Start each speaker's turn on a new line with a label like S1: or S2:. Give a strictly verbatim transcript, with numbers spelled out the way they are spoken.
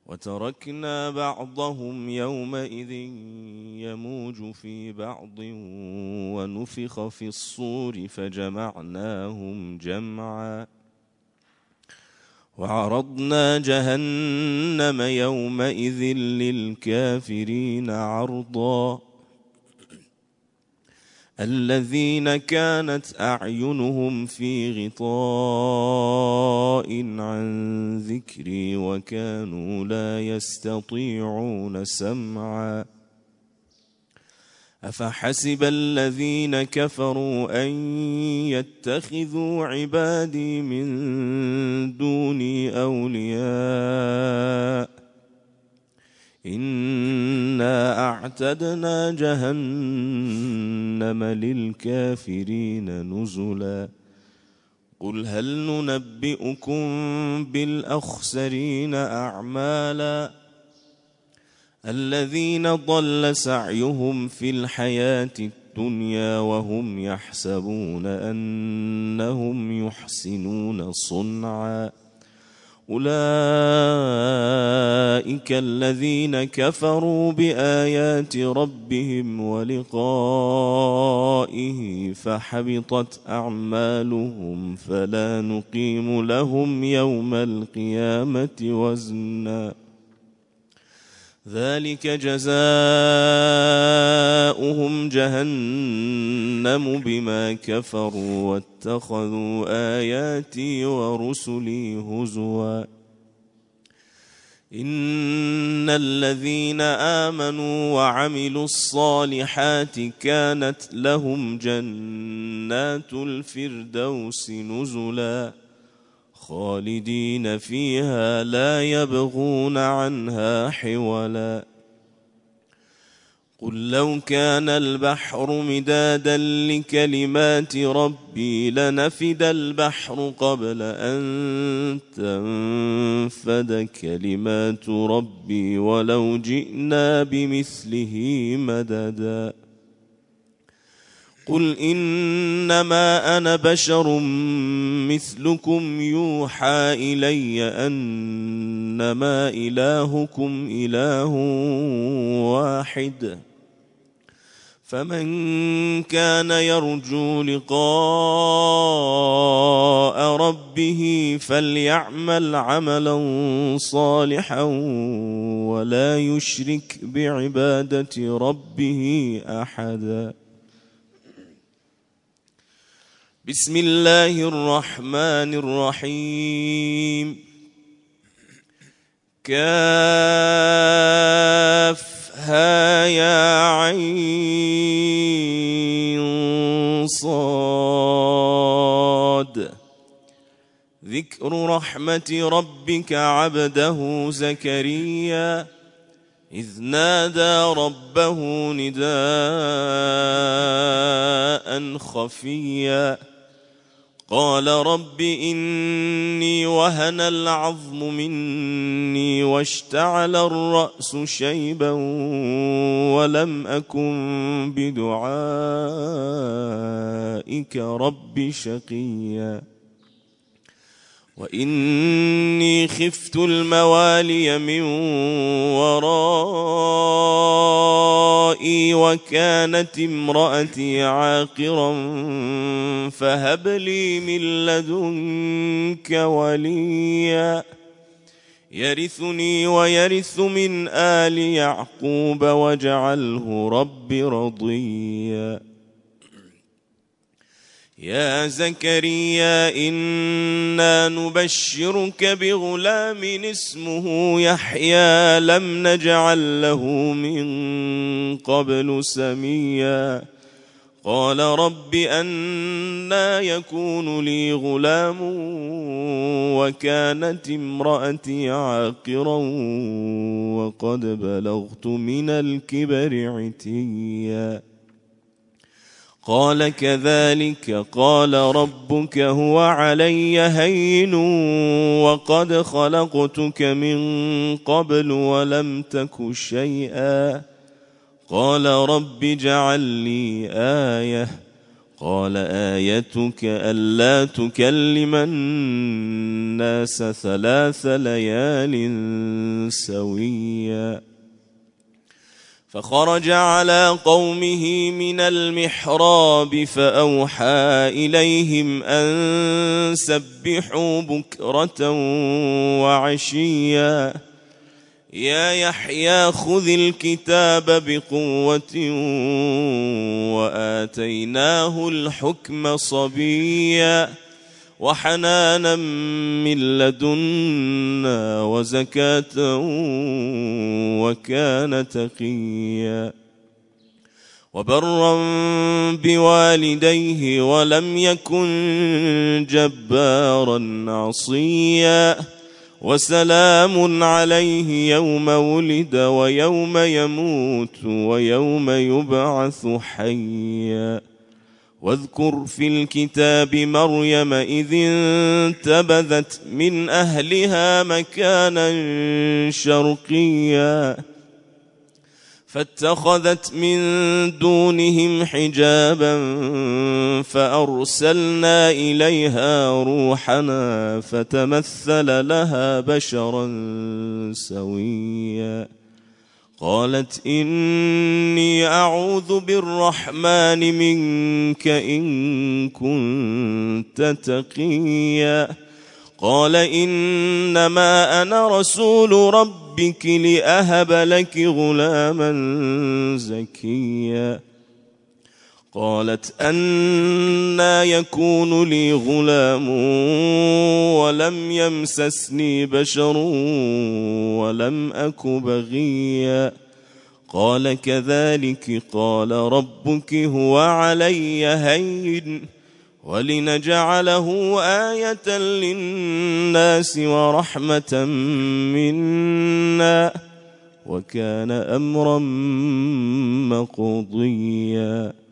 S1: وتركنا بعضهم يومئذ يموج في بعض ونفخ في الصور فجمعناهم جمعا وعرضنا جهنم يومئذ للكافرين عرضا الذين كانت أعينهم في غطاء عن ذكري وكانوا لا يستطيعون سمعا أفحسب الذين كفروا أن يتخذوا عبادي من دوني أولياء إنا أعتدنا جهنم للكافرين نزلا قل هل ننبئكم بالأخسرين أعمالا الذين ضل سعيهم في الحياة الدنيا وهم يحسبون أنهم يحسنون صنعا أولئك الذين كفروا بآيات ربهم ولقائه فحبطت أعمالهم فلا نقيم لهم يوم القيامة وزنا ذلك جزاؤهم جهنم بما كفروا واتخذوا آياتي ورسلي هزوا إن الذين آمنوا وعملوا الصالحات كانت لهم جنات الفردوس نزلا خالدين فيها لا يبغون عنها حولا قل لو كان البحر مدادا لكلمات ربي لنفد البحر قبل أن تنفد كلمات ربي ولو جئنا بمثله مددا قل إنما أنا بشر مثلكم يوحى إلي أنما إلهكم إله واحد فمن كان يرجو لقاء ربه فليعمل عملا صالحا ولا يشرك بعبادة ربه أحدا بسم الله الرحمن الرحيم كافها يا عين صاد ذكر رحمة ربك عبده زكريا إذ نادى ربه نداء خفيا قال رب إني وهن العظم مني واشتعل الرأس شيبا ولم أكن بدعائك رب شقيا وإني خفت الموالي من ورائي وكانت امرأتي عاقرا فهب لي من لدنك وليا يرثني ويرث من آل يعقوب واجعله رب رضيا يا زكريا إنا نبشرك بغلام اسمه يحيى لم نجعل له من قبل سميا قال رب أنى يكون لي غلام وكانت امرأتي عاقرا وقد بلغت من الكبر عتيا قال كذلك قال ربك هو علي هين وقد خلقتك من قبل ولم تك شيئا قال رب اجعل لي آية قال آيتك ألا تكلم الناس ثلاث ليال سويا فخرج على قومه من المحراب فأوحى إليهم أن سبحوا بكرة وعشيا يا يحيى خذ الكتاب بقوة وآتيناه الحكم صبيا وحنانا من لدنا وزكاة وكان تقيا وبرا بوالديه ولم يكن جبارا عصيا وسلام عليه يوم ولد ويوم يموت ويوم يبعث حيا واذكر في الكتاب مريم إذ انتبذت من أهلها مكانا شرقيا فاتخذت من دونهم حجابا فأرسلنا إليها روحنا فتمثل لها بشرا سويا قالت إني أعوذ بالرحمن منك إن كنت تقيا قال إنما أنا رسول ربك لأهب لك غلاما زكيا قالت أنى يكون لي غلام ولم يمسسني بشر ولم أك بغيا قال كذلك قال ربك هو علي هين ولنجعله آية للناس ورحمة منا وكان أمرا مقضيا.